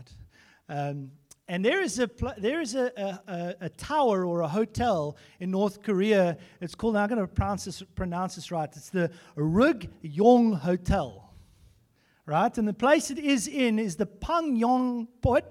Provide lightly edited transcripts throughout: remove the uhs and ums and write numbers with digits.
right? And there is a tower or a hotel in North Korea. It's called, now I'm going to pronounce this right. It's the Ryugyong Hotel, right? And the place it is in is the Pyongyang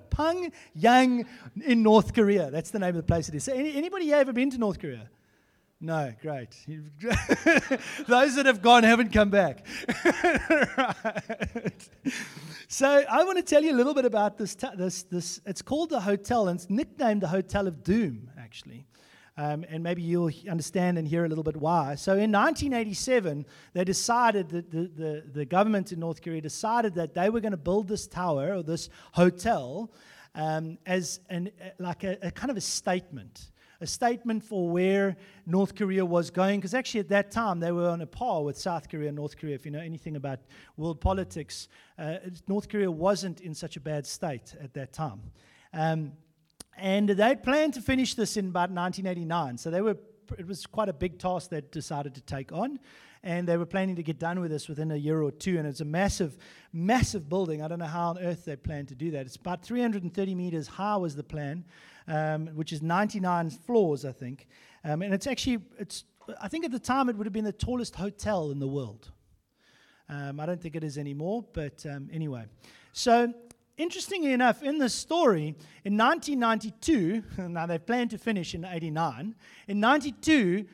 in North Korea. That's the name of the place it is. So anybody here ever been to North Korea? No, great. Those that have gone haven't come back. Right. So I want to tell you a little bit about this. It's called the hotel, and it's nicknamed the Hotel of Doom, actually. And maybe you'll understand and hear a little bit why. So in 1987, they decided that the government in North Korea decided that they were going to build this tower or this hotel as a kind of a statement. A statement for where North Korea was going, because actually at that time they were on a par with South Korea and North Korea. If you know anything about world politics, North Korea wasn't in such a bad state at that time. And they planned to finish this in about 1989. So it was quite a big task they decided to take on. And they were planning to get done with this within a year or two. And it's a massive, massive building. I don't know how on earth they planned to do that. It's about 330 meters high was the plan, which is 99 floors, I think. And I think at the time it would have been the tallest hotel in the world. I don't think it is anymore, but anyway. So, interestingly enough, in this story, in 1992, now they planned to finish in 89, in 92,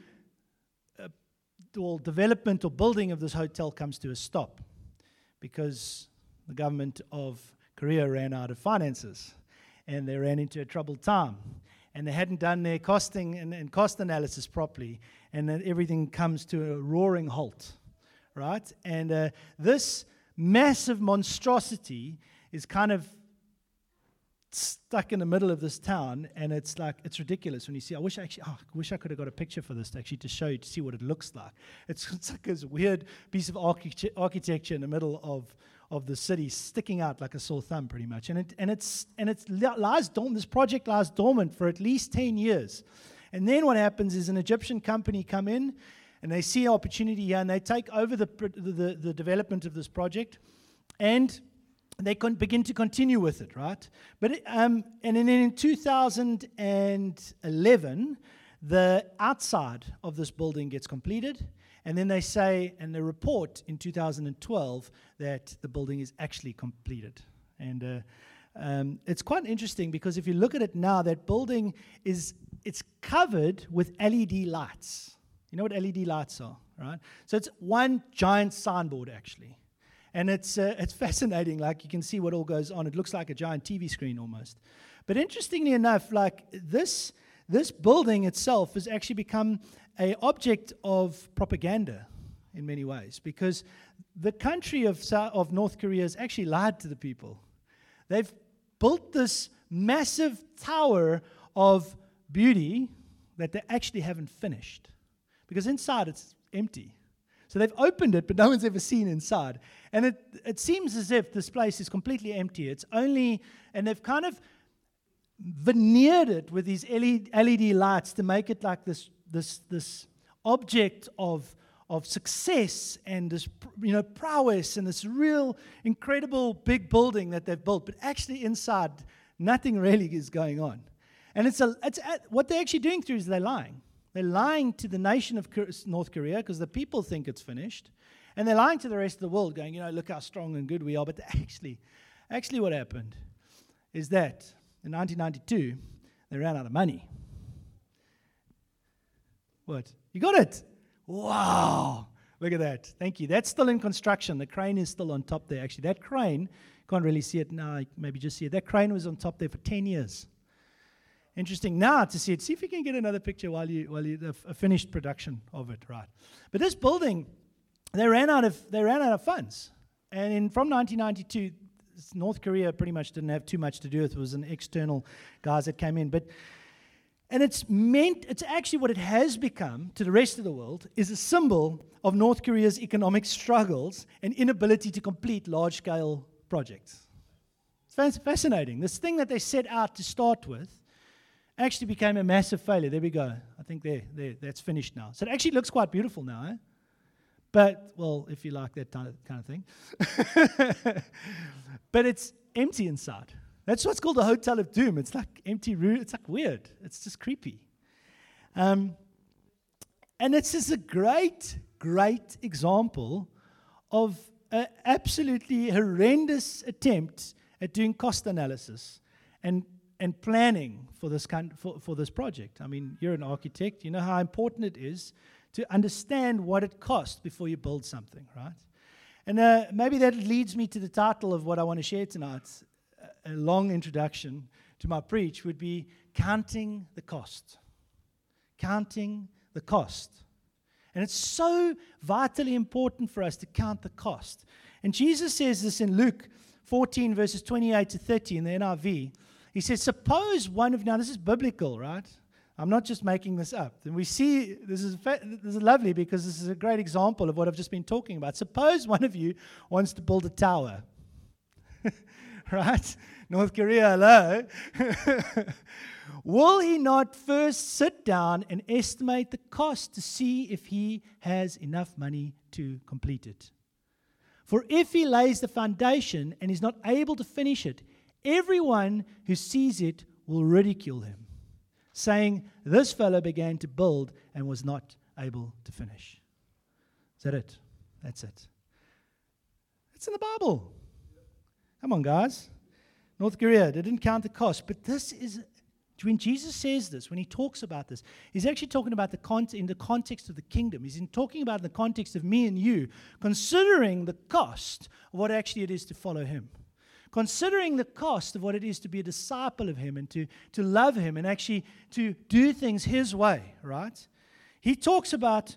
development or building of this hotel comes to a stop because the government of Korea ran out of finances and they ran into a troubled time and they hadn't done their costing and cost analysis properly, and then everything comes to a roaring halt, right? And this massive monstrosity is kind of stuck in the middle of this town, and it's ridiculous when you see. I wish I could have got a picture for this to show you to see what it looks like. It's like this weird piece of architecture in the middle of the city, sticking out like a sore thumb, pretty much. This project lies dormant for at least 10 years, and then what happens is an Egyptian company come in, and they see an opportunity here, and they take over the development of this project, and they begin to continue with it, right? But and then in 2011, the outside of this building gets completed, and then they say, and they report in 2012 that the building is actually completed. And it's quite interesting because if you look at it now, that building it's covered with LED lights. You know what LED lights are, right? So it's one giant signboard, actually. And it's fascinating. Like, you can see what all goes on. It looks like a giant TV screen almost. But interestingly enough, like this building itself has actually become an object of propaganda in many ways, because the country of North Korea has actually lied to the people. They've built this massive tower of beauty that they actually haven't finished, because inside it's empty. So they've opened it, but no one's ever seen inside. And it seems as if this place is completely empty. It's only, and they've kind of veneered it with these LED lights to make it like this object of success and this prowess and this real incredible big building that they've built. But actually inside, nothing really is going on. And what they're actually doing through is they're lying. They're lying to the nation of North Korea because the people think it's finished. And they're lying to the rest of the world, going, look how strong and good we are. But actually what happened is that in 1992, they ran out of money. What? You got it? Wow. Look at that. Thank you. That's still in construction. The crane is still on top there, actually. That crane, can't really see it now, maybe just see it. That crane was on top there for 10 years. Interesting now to see it. See if you can get another picture while you a finished production of it, right? But this building, they ran out of funds, and from 1992, North Korea pretty much didn't have too much to do with it. It was an external guys that came in, and it's actually what it has become to the rest of the world is a symbol of North Korea's economic struggles and inability to complete large-scale projects. It's fascinating. This thing that they set out to start with actually became a massive failure. There we go. I think that's finished now. So it actually looks quite beautiful now, eh? But, well, if you like that kind of thing. But it's empty inside. That's what's called the Hotel of Doom. It's like empty room. It's like weird. It's just creepy. And it's just a great, great example of an absolutely horrendous attempt at doing cost analysis and planning for this for this project. I mean, you're an architect. You know how important it is to understand what it costs before you build something, right? And maybe that leads me to the title of what I want to share tonight. A long introduction to my preach would be counting the cost. Counting the cost. And it's so vitally important for us to count the cost. And Jesus says this in Luke 14, verses 28 to 30 in the NIV. He says, suppose one of, now this is biblical, right? I'm not just making this up. And we see, this is lovely because this is a great example of what I've just been talking about. Suppose one of you wants to build a tower. Right? North Korea, hello. Will he not first sit down and estimate the cost to see if he has enough money to complete it? For if he lays the foundation and is not able to finish it, everyone who sees it will ridicule him, saying, this fellow began to build and was not able to finish. Is that it? That's it. It's in the Bible. Come on, guys. North Korea, they didn't count the cost. But this is, when Jesus says this, when he talks about this, he's actually talking about in the context of the kingdom. He's talking about in the context of me and you, considering the cost of what actually it is to follow him. Considering the cost of what it is to be a disciple of him and to love him and actually to do things his way, right? He talks about,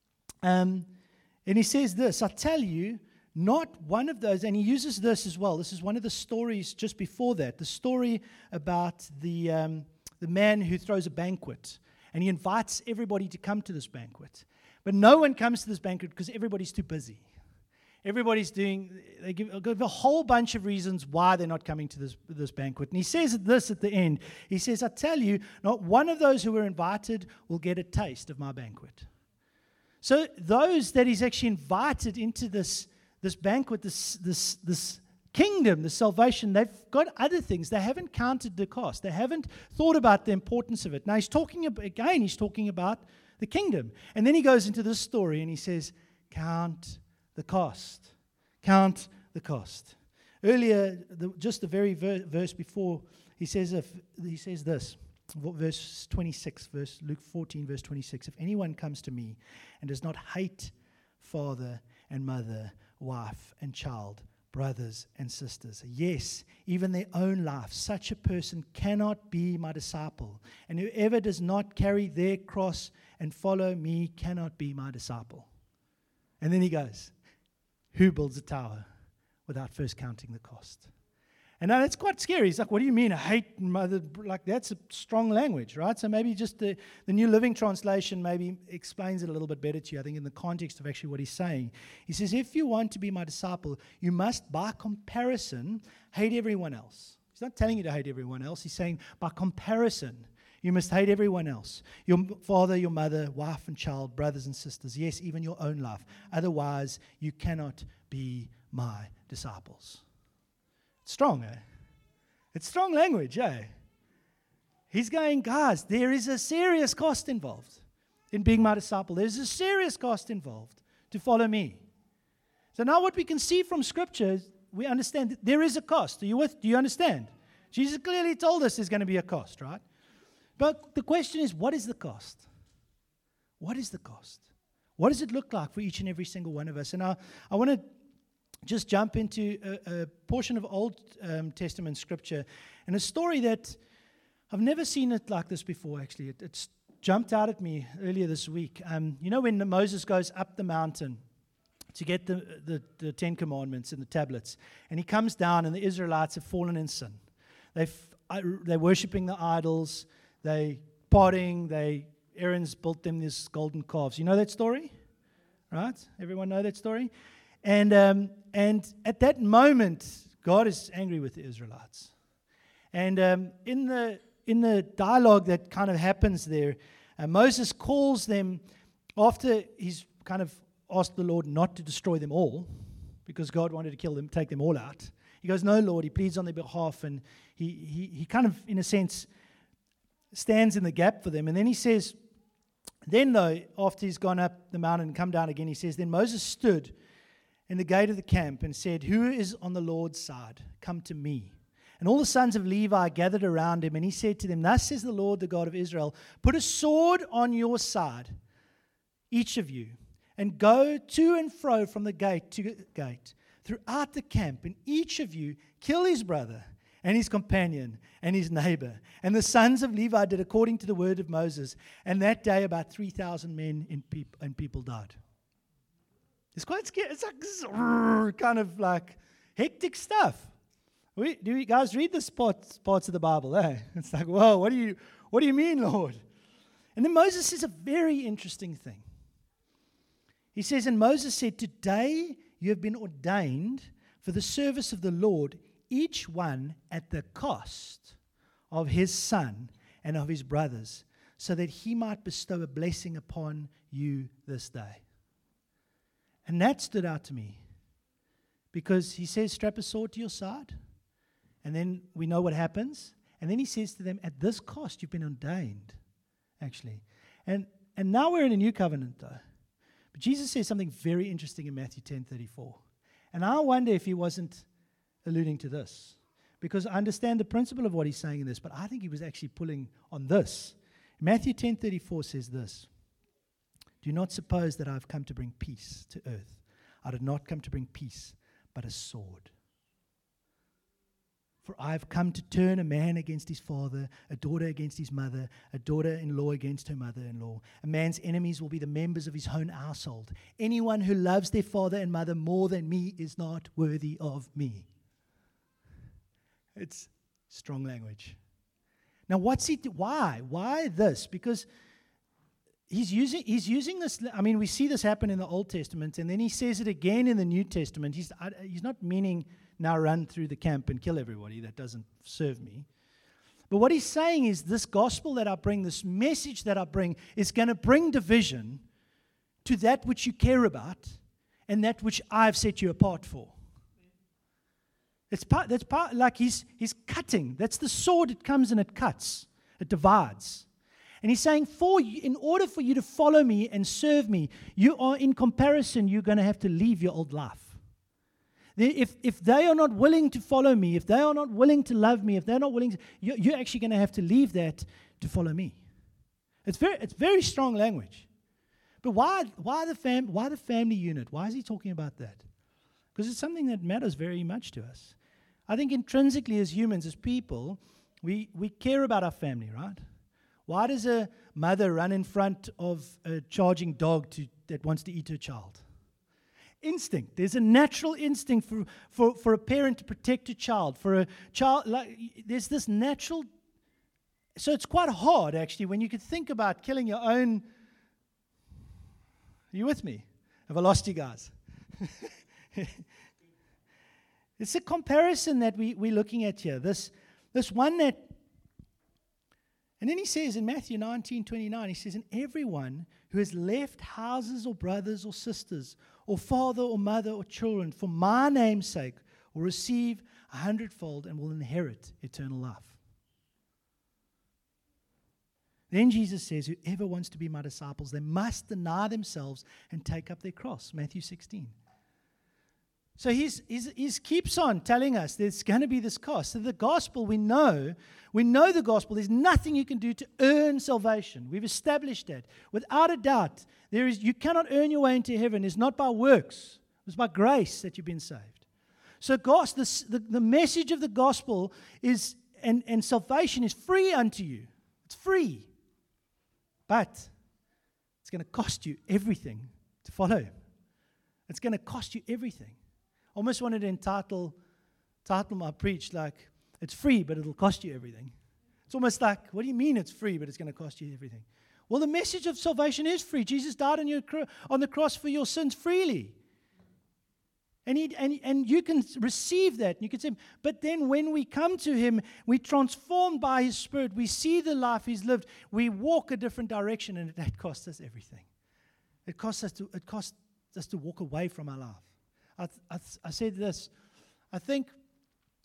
and he says this, I tell you, not one of those, and he uses this as well. This is one of the stories just before that, the story about the man who throws a banquet, and he invites everybody to come to this banquet. But no one comes to this banquet because everybody's too busy. Everybody's they give a whole bunch of reasons why they're not coming to this banquet. And he says this at the end. He says, I tell you, not one of those who were invited will get a taste of my banquet. So those that he's actually invited into this banquet, this kingdom, the salvation, they've got other things. They haven't counted the cost. They haven't thought about the importance of it. Now he's talking about the kingdom. And then he goes into this story and he says, count the cost. Count the cost. Earlier, just the very verse before, he says this, verse 26, Luke 14, verse 26. If anyone comes to me and does not hate father and mother, wife and child, brothers and sisters, yes, even their own life, such a person cannot be my disciple. And whoever does not carry their cross and follow me cannot be my disciple. And then he goes, who builds a tower without first counting the cost? And now that's quite scary. He's like, what do you mean, I hate mother? Like, that's a strong language, right? So maybe just the New Living Translation maybe explains it a little bit better to you, I think, in the context of actually what he's saying. He says, if you want to be my disciple, you must, by comparison, hate everyone else. He's not telling you to hate everyone else. He's saying, by comparison, you must hate everyone else. Your father, your mother, wife and child, brothers and sisters. Yes, even your own life. Otherwise, you cannot be my disciples. It's strong, eh? It's strong language, eh? He's going, guys, there is a serious cost involved in being my disciple. There's a serious cost involved to follow me. So now what we can see from Scripture, we understand that there is a cost. Do you understand? Jesus clearly told us there's going to be a cost, right? But the question is, what is the cost? What is the cost? What does it look like for each and every single one of us? And I want to just jump into a portion of Old Testament Scripture and a story that I've never seen it like this before, actually. It's jumped out at me earlier this week. You know when Moses goes up the mountain to get the Ten Commandments and the tablets, and he comes down and the Israelites have fallen in sin. They're worshipping the idols. They potting. Aaron's built them these golden calves. You know that story? Right? Everyone know that story? And at that moment, God is angry with the Israelites. And in the dialogue that kind of happens there, Moses calls them after he's kind of asked the Lord not to destroy them all, because God wanted to kill them, take them all out. He goes, no, Lord. He pleads on their behalf, and he kind of, in a sense, stands in the gap for them. And then he says, then though, after he's gone up the mountain and come down again, he says, then Moses stood in the gate of the camp and said, who is on the Lord's side? Come to me. And all the sons of Levi gathered around him, and he said to them, thus says the Lord, the God of Israel, put a sword on your side, each of you, and go to and fro from the gate to gate, throughout the camp, and each of you kill his brother and his companion and his neighbor. And the sons of Levi did according to the word of Moses, and that day about 3,000 men and people died. It's quite scary. It's like kind of like hectic stuff. Do you guys read the parts of the Bible? Eh? It's like, whoa, what do you mean, Lord? And then Moses says a very interesting thing. He says, and Moses said, today you have been ordained for the service of the Lord, each one at the cost of his son and of his brothers, so that he might bestow a blessing upon you this day. And that stood out to me, because he says, strap a sword to your side. And then we know what happens. And then he says to them, at this cost you've been ordained, actually. And now we're in a new covenant, though. But Jesus says something very interesting in Matthew 10:34. And I wonder if he wasn't alluding to this, because I understand the principle of what he's saying in this, but I think he was actually pulling on this. Matthew 10:34 says this, do not suppose that I've come to bring peace to earth. I did not come to bring peace, but a sword. For I have come to turn a man against his father, a daughter against his mother, a daughter-in-law against her mother-in-law. A man's enemies will be the members of his own household. Anyone who loves their father and mother more than me is not worthy of me. It's strong language. Now, why? Why this? Because he's using this. I mean, we see this happen in the Old Testament, and then he says it again in the New Testament. He's not meaning now run through the camp and kill everybody. That doesn't serve me. But what he's saying is this gospel that I bring, this message that I bring, is going to bring division to that which you care about and that which I've set you apart for. That's part like he's cutting. That's the sword. It comes and it cuts. It divides. And he's saying, in order for you to follow me and serve me, you are, in comparison, you're going to have to leave your old life. If they are not willing to follow me, if they are not willing to love me, if they're not willing, you're actually going to have to leave that to follow me. It's very strong language. But why the family unit? Why is he talking about that? Because it's something that matters very much to us. I think intrinsically as humans, as people, we care about our family, right? Why does a mother run in front of a charging dog that wants to eat her child? Instinct. There's a natural instinct for a parent to protect a child. For a child, there's this natural. So it's quite hard, actually, when you could think about killing your own. Are you with me? Have I lost you guys? It's a comparison that we're looking at here. This one that. And then he says in Matthew 19:29, he says, and everyone who has left houses or brothers or sisters or father or mother or children for my name's sake will receive 100-fold and will inherit eternal life. Then Jesus says, whoever wants to be my disciples, they must deny themselves and take up their cross. Matthew 16. So he keeps on telling us there's going to be this cost. So the gospel, we know the gospel. There's nothing you can do to earn salvation. We've established that. Without a doubt, you cannot earn your way into heaven. It's not by works. It's by grace that you've been saved. So the message of the gospel is, and salvation is free unto you. It's free. But it's going to cost you everything to follow him. It's going to cost you everything. Almost wanted to entitle my preach like, it's free, but it'll cost you everything. It's almost like, what do you mean it's free, but it's going to cost you everything? Well, the message of salvation is free. Jesus died on the cross for your sins freely. And you can receive that. And you can say, but then when we come to him, we're transformed by his Spirit. We see the life he's lived. We walk a different direction, and that costs us everything. It costs us to walk away from our life. I said this. I think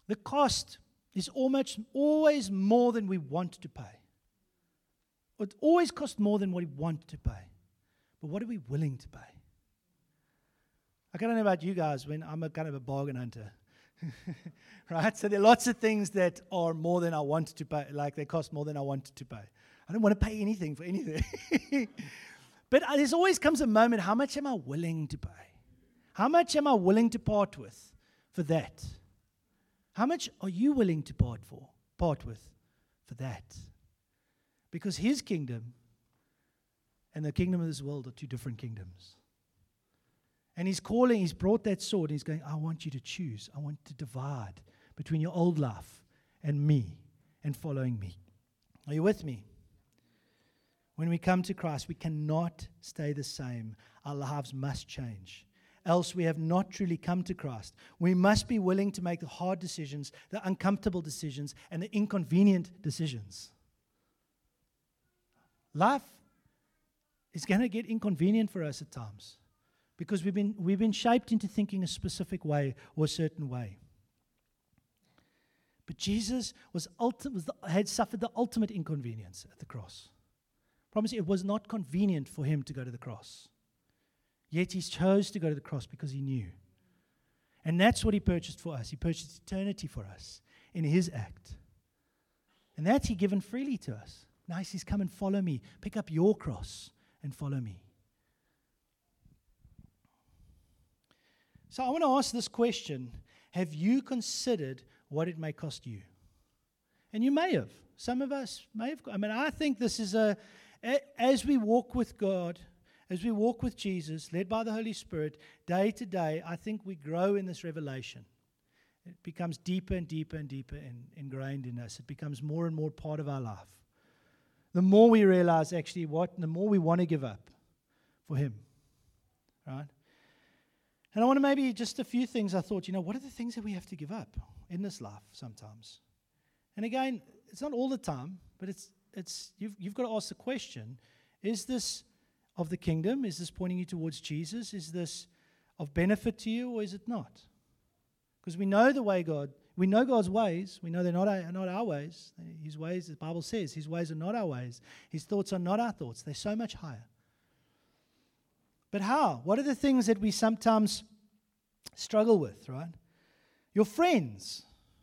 The cost is always more than we want to pay. It always costs more than what we want to pay. But what are we willing to pay? I don't know about you guys, when I'm a kind of a bargain hunter. Right? So there are lots of things that are more than I want to pay, like they cost more than I wanted to pay. I don't want to pay anything for anything. But there's always comes a moment, how much am I willing to pay? How much am I willing to part with for that? How much are you willing to part with for that? Because His kingdom and the kingdom of this world are two different kingdoms. And He's brought that sword, and He's going, I want you to choose. I want to divide between your old life and me and following me. Are you with me? When we come to Christ, we cannot stay the same. Our lives must change. Else we have not truly come to Christ. We must be willing to make the hard decisions, the uncomfortable decisions, and the inconvenient decisions. Life is going to get inconvenient for us at times because we've been shaped into thinking a specific way or a certain way. But Jesus had suffered the ultimate inconvenience at the cross. Promise you, it was not convenient for Him to go to the cross. Yet He chose to go to the cross because He knew. And that's what He purchased for us. He purchased eternity for us in His act. And that's He given freely to us. Now He says, come and follow me. Pick up your cross and follow me. So I want to ask this question. Have you considered what it may cost you? And you may have. Some of us may have. I think this is as we walk with God, as we walk with Jesus, led by the Holy Spirit, day to day, I think we grow in this revelation. It becomes deeper and deeper and deeper ingrained in us. It becomes more and more part of our life. The more we realize actually the more we want to give up for Him. Right? And I want to maybe just a few things I thought, what are the things that we have to give up in this life sometimes? And again, it's not all the time, but you've got to ask the question, is this of the kingdom? Is this pointing you towards Jesus? Is this of benefit to you, or is it not? Because we know we know God's ways. We know they're not our ways. His ways, the Bible says, His ways are not our ways. His thoughts are not our thoughts. They're so much higher. But how? What are the things that we sometimes struggle with, right? Your friends.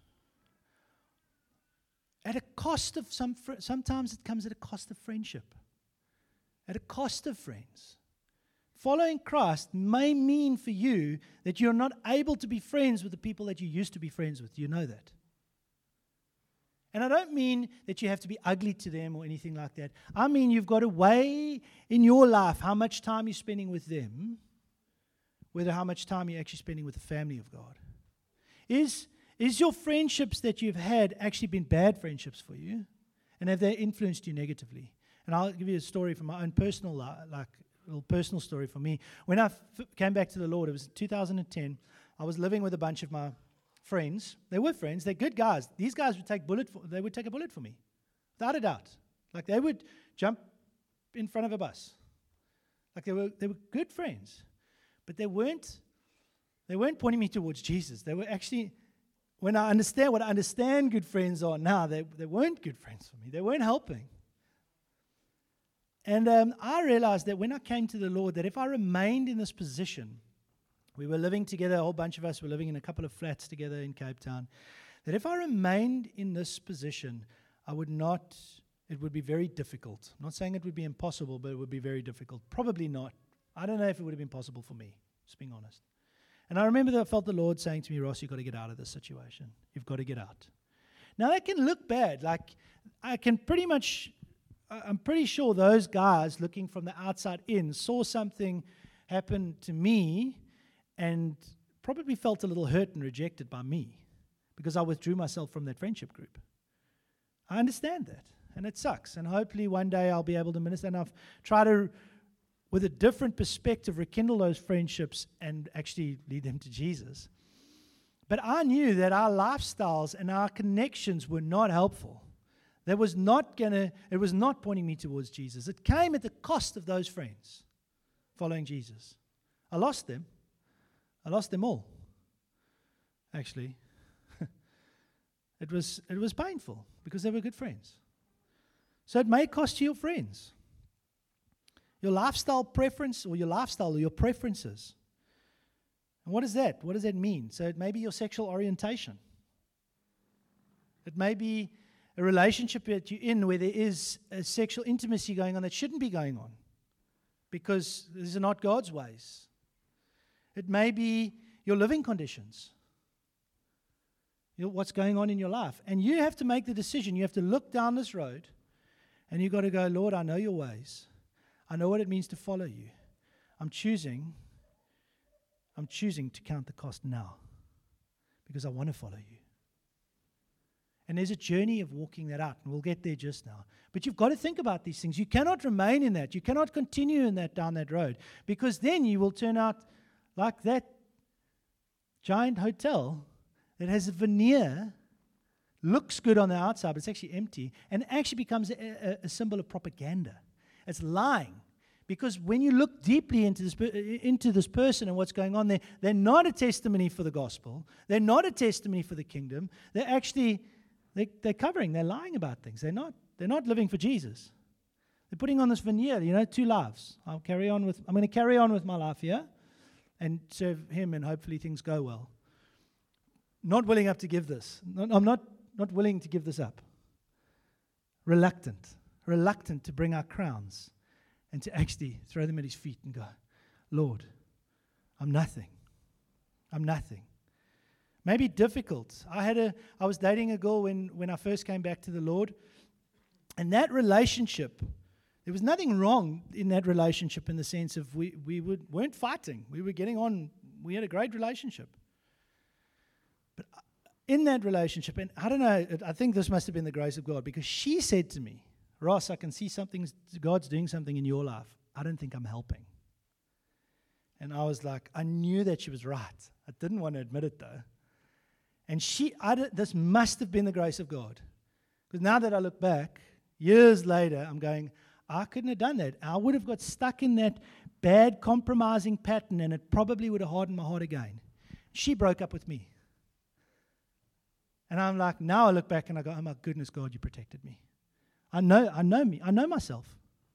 At a cost of sometimes it comes at a cost of friendship. At a cost of friends. Following Christ may mean for you that you're not able to be friends with the people that you used to be friends with. Do you know that? And I don't mean that you have to be ugly to them or anything like that. I mean you've got to weigh in your life how much time you're spending with them, whether how much time you're actually spending with the family of God. Is your friendships that you've had actually been bad friendships for you? And have they influenced you negatively? And I'll give you a story from my own personal life, like a little personal story for me. When I came back to the Lord, it was 2010. I was living with a bunch of my friends. They were friends. They're good guys. These guys would take a bullet for me, without a doubt. Like they would jump in front of a bus. Like they were good friends, but they weren't pointing me towards Jesus. They were actually, when I understand good friends are now, they weren't good friends for me. They weren't helping. And I realized that when I came to the Lord, that if I remained in this position, we were living together, a whole bunch of us were living in a couple of flats together in Cape Town, that if I remained in this position, it would be very difficult. I'm not saying it would be impossible, but it would be very difficult. Probably not. I don't know if it would have been possible for me, just being honest. And I remember that I felt the Lord saying to me, Ross, you've got to get out of this situation. You've got to get out. Now, that can look bad. Like, I'm pretty sure those guys looking from the outside in saw something happen to me and probably felt a little hurt and rejected by me because I withdrew myself from that friendship group. I understand that, and it sucks. And hopefully one day I'll be able to minister enough, try to, with a different perspective, rekindle those friendships and actually lead them to Jesus. But I knew that our lifestyles and our connections were not helpful. It was not pointing me towards Jesus. It came at the cost of those friends following Jesus. I lost them. I lost them all, actually. It was painful because they were good friends. So it may cost you your friends, your lifestyle preference or your preferences. And what is that? What does that mean? So it may be your sexual orientation. It may be a relationship that you're in where there is a sexual intimacy going on that shouldn't be going on because these are not God's ways. It may be your living conditions, what's going on in your life. And you have to make the decision. You have to look down this road and you've got to go, Lord, I know your ways. I know what it means to follow you. I'm choosing to count the cost now because I want to follow you. And there's a journey of walking that out, and we'll get there just now. But you've got to think about these things. You cannot remain in that. You cannot continue in that down that road, because then you will turn out like that giant hotel that has a veneer, looks good on the outside, but it's actually empty, and actually becomes a symbol of propaganda. It's lying. Because when you look deeply into this person and what's going on there, they're not a testimony for the gospel. They're not a testimony for the kingdom. They're actually... They're covering, they're lying about things. They're not living for Jesus. They're putting on this veneer, 2 lives. I'm going to carry on with my life here and serve him, and hopefully things go well. Not willing up to give this. I'm not willing to give this up. Reluctant to bring our crowns and to actually throw them at his feet and go, Lord, I'm nothing. Maybe difficult. I was dating a girl when I first came back to the Lord, and that relationship, there was nothing wrong in that relationship in the sense of we weren't fighting. We were getting on. We had a great relationship. But in that relationship, and I don't know, I think this must have been the grace of God, because she said to me, Ross, I can see God's doing something in your life. I don't think I'm helping. And I was like, I knew that she was right. I didn't want to admit it though. And this must have been the grace of God. Because now that I look back, years later, I'm going, I couldn't have done that. I would have got stuck in that bad compromising pattern, and it probably would have hardened my heart again. She broke up with me. And I'm like, now I look back and I go, oh my goodness, God, you protected me. I know me. I know myself.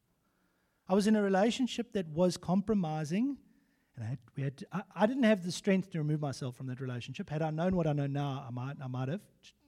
I was in a relationship that was compromising. And I didn't have the strength to remove myself from that relationship. Had I known what I know now, I might have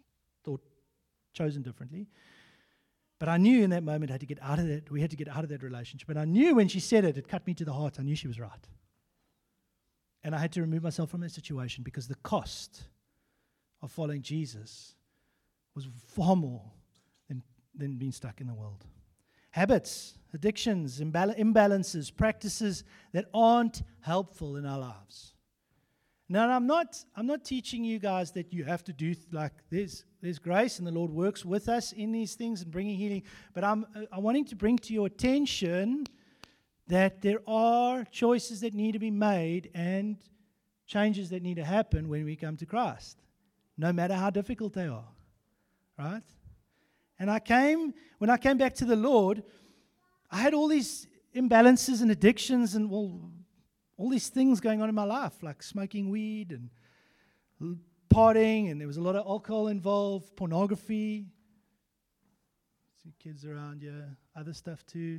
chosen differently. But I knew in that moment I had to get out of that. We had to get out of that relationship. And I knew when she said it cut me to the heart. I knew she was right. And I had to remove myself from that situation because the cost of following Jesus was far more than being stuck in the world. Habits, addictions, imbalances, practices that aren't helpful in our lives. Now, I'm not teaching you guys that you have to do there's grace and the Lord works with us in these things and bringing healing. But I'm wanting to bring to your attention that there are choices that need to be made and changes that need to happen when we come to Christ, no matter how difficult they are, right? And when I came back to the Lord, I had all these imbalances and addictions and all these things going on in my life, like smoking weed and partying, and there was a lot of alcohol involved, pornography. See kids around here, other stuff too.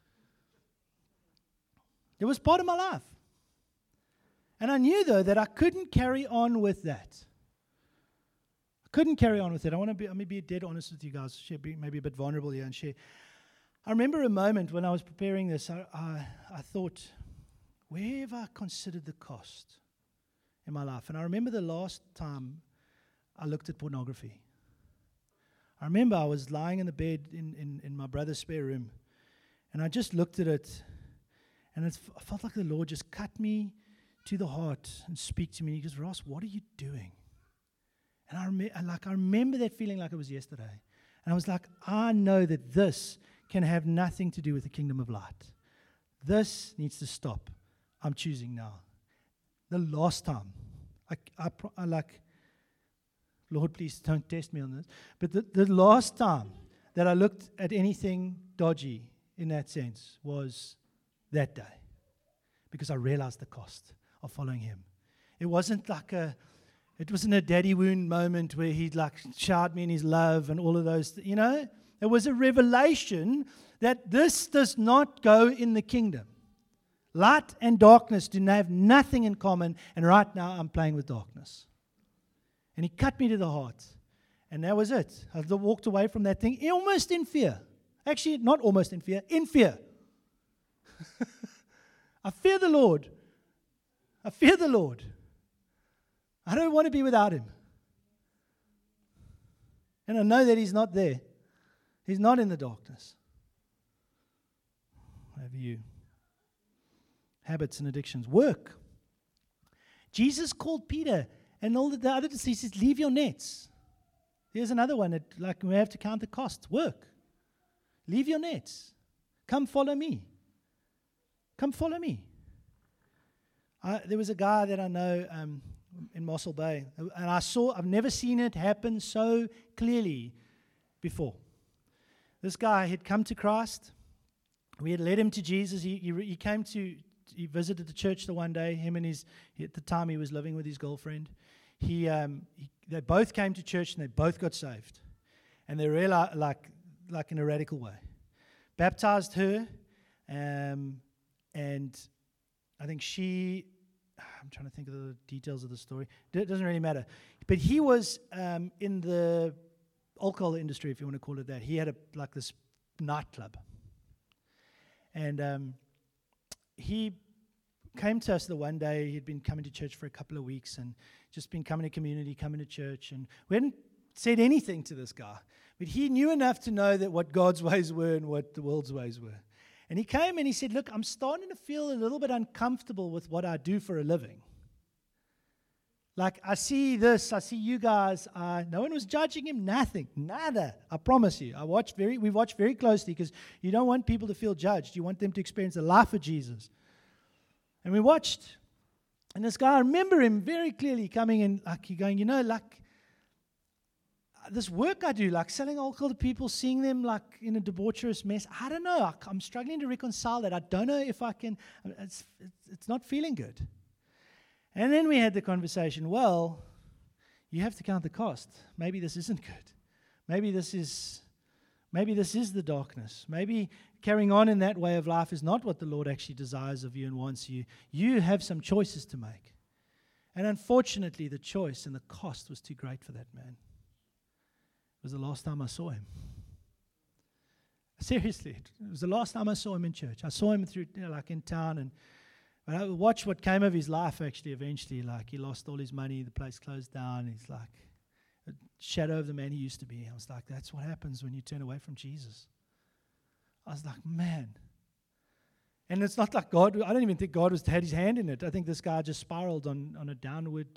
It was part of my life. And I knew, though, that I couldn't carry on with that. Couldn't carry on with it. I'm going to be dead honest with you guys, maybe a bit vulnerable here and share. I remember a moment when I was preparing this, I thought, where have I considered the cost in my life? And I remember the last time I looked at pornography. I remember I was lying in the bed in my brother's spare room, and I just looked at it, and I felt like the Lord just cut me to the heart and speak to me. He goes, Ross, what are you doing? And I remember that feeling like it was yesterday. And I was like, I know that this can have nothing to do with the kingdom of light. This needs to stop. I'm choosing now. The last time, I like, Lord, please don't test me on this. But the last time that I looked at anything dodgy in that sense was that day. Because I realized the cost of following him. It wasn't like It wasn't a daddy wound moment where he like showered me in his love and all of those, It was a revelation that this does not go in the kingdom. Light and darkness do have nothing in common, and right now I'm playing with darkness. And he cut me to the heart. And that was it. I walked away from that thing almost in fear. Actually, not almost in fear. I fear the Lord. I fear the Lord. I don't want to be without Him. And I know that He's not there. He's not in the darkness. Have you? Habits and addictions. Work. Jesus called Peter and all the other disciples. He says, leave your nets. Here's another one that we have to count the costs. Work. Leave your nets. Come follow me. Come follow me. There was a guy that I know in Mossel Bay, and I've never seen it happen so clearly before. This guy had come to Christ. We had led him to Jesus. He visited the church the one day. At the time he was living with his girlfriend. They both came to church and they both got saved. And they realized, like in a radical way. Baptized her, and I think I'm trying to think of the details of the story. It doesn't really matter. But he was in the alcohol industry, if you want to call it that. He had this nightclub. And he came to us the one day. He'd been coming to church for a couple of weeks and just been coming to community, coming to church. And we hadn't said anything to this guy. But he knew enough to know that what God's ways were and what the world's ways were. And he came and he said, look, I'm starting to feel a little bit uncomfortable with what I do for a living. Like, I see this, I see you guys. No one was judging him, nothing, nada. I promise you. We watch very closely because you don't want people to feel judged. You want them to experience the life of Jesus. And we watched. And this guy, I remember him very clearly coming in, going, this work I do, selling alcohol to people, seeing them in a debaucherous mess. I don't know. I'm struggling to reconcile that. I don't know if I can. It's not feeling good. And then we had the conversation. Well, you have to count the cost. Maybe this isn't good. Maybe this is the darkness. Maybe carrying on in that way of life is not what the Lord actually desires of you and wants you. You have some choices to make. And unfortunately, the choice and the cost was too great for that man. It was the last time I saw him. Seriously, it was the last time I saw him in church. I saw him through, in town, but I watched what came of his life. Actually, eventually, he lost all his money. The place closed down. He's a shadow of the man he used to be. I was like, that's what happens when you turn away from Jesus. I was like, man. And it's not like God. I don't even think God had his hand in it. I think this guy just spiraled on a downward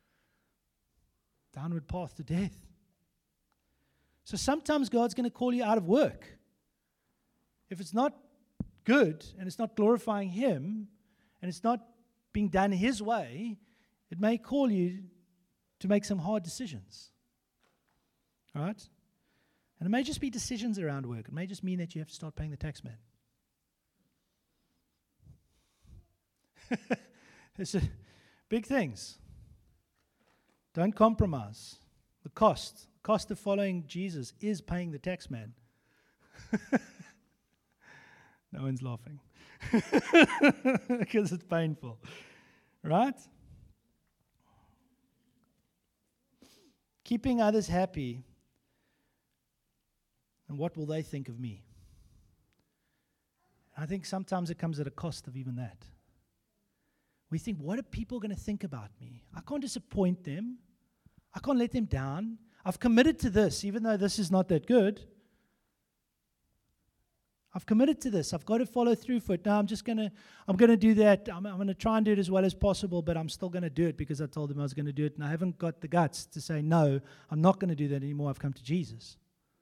path to death. So sometimes God's going to call you out of work. If it's not good and it's not glorifying Him and it's not being done His way, it may call you to make some hard decisions. All right? And it may just be decisions around work. It may just mean that you have to start paying the tax man. It's big things. Don't compromise. The cost of following Jesus is paying the tax man. No one's laughing. Because it's painful. Right? Keeping others happy. And what will they think of me? I think sometimes it comes at a cost of even that. We think, what are people going to think about me? I can't disappoint them. I can't let them down. I've committed to this, even though this is not that good. I've committed to this. I've got to follow through for it. Now I'm going to do that. I'm going to try and do it as well as possible, but I'm still going to do it because I told them I was going to do it, and I haven't got the guts to say, no, I'm not going to do that anymore. I've come to Jesus.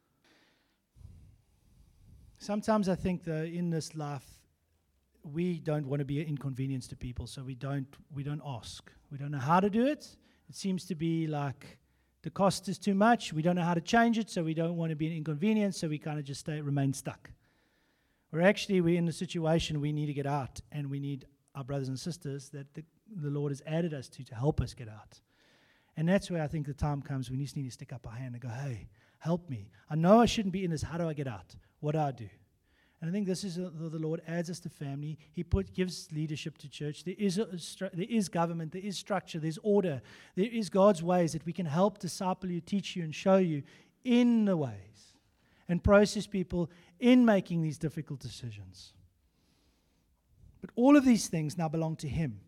Sometimes I think that in this life, we don't want to be an inconvenience to people, so we don't ask. We don't know how to do it. It seems to be like the cost is too much. We don't know how to change it, so we don't want to be an inconvenience, so we kind of just remain stuck. Or actually, we're in a situation we need to get out, and we need our brothers and sisters that the Lord has added us to help us get out. And that's where I think the time comes when you just need to stick up our hand and go, hey, help me. I know I shouldn't be in this. How do I get out? What do I do? And I think this is the Lord adds us to family. He gives leadership to church. There is government. There is structure. There's order. There is God's ways that we can help disciple you, teach you, and show you in the ways and process people in making these difficult decisions. But all of these things now belong to Him.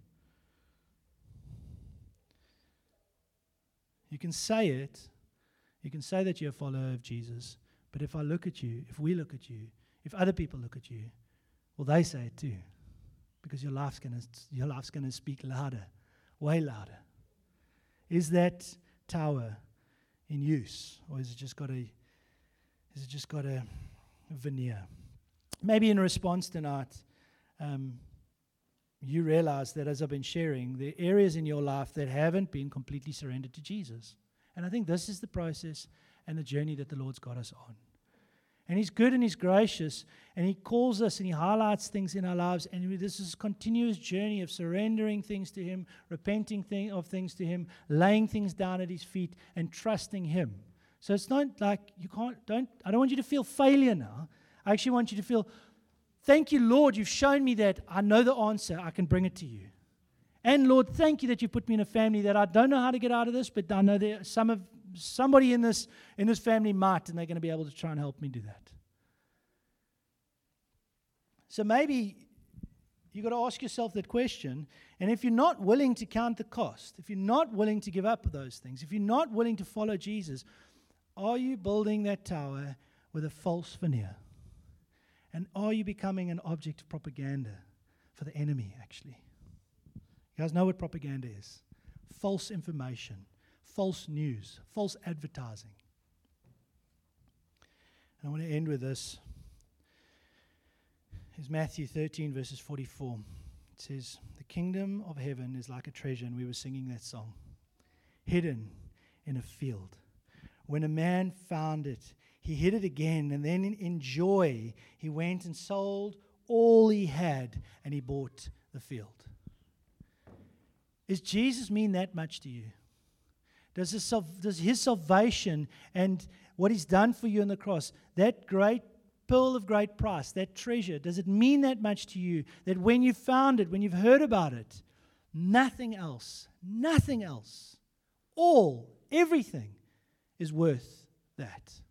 You can say it. You can say that you're a follower of Jesus. But if I look at you, if we look at you, if other people look at you, well, they say it too. Because your life's gonna speak louder, way louder. Is that tower in use? Or has it just got a veneer? Maybe in response tonight, you realize that as I've been sharing, there are areas in your life that haven't been completely surrendered to Jesus. And I think this is the process and the journey that the Lord's got us on. And He's good and He's gracious, and He calls us and He highlights things in our lives. And this is a continuous journey of surrendering things to Him, repenting of things to Him, laying things down at His feet, and trusting Him. So it's not like I don't want you to feel failure now. I actually want you to feel, thank you, Lord, you've shown me that I know the answer. I can bring it to you. And Lord, thank you that you put me in a family that I don't know how to get out of this, but I know there somebody in this family might, and they're going to be able to try and help me do that. So maybe you've got to ask yourself that question, and if you're not willing to count the cost, if you're not willing to give up those things, if you're not willing to follow Jesus, are you building that tower with a false veneer? And are you becoming an object of propaganda for the enemy, actually? You guys know what propaganda is. False information, false news, false advertising. And I want to end with this. It's Matthew 13, verses 44. It says, the kingdom of heaven is like a treasure, and we were singing that song, hidden in a field. When a man found it, he hid it again, and then in joy, he went and sold all he had, and he bought the field. Does Jesus mean that much to you? Does His salvation and what He's done for you on the cross, that great pearl of great price, that treasure, does it mean that much to you that when you found it, when you've heard about it, nothing else, everything is worth that?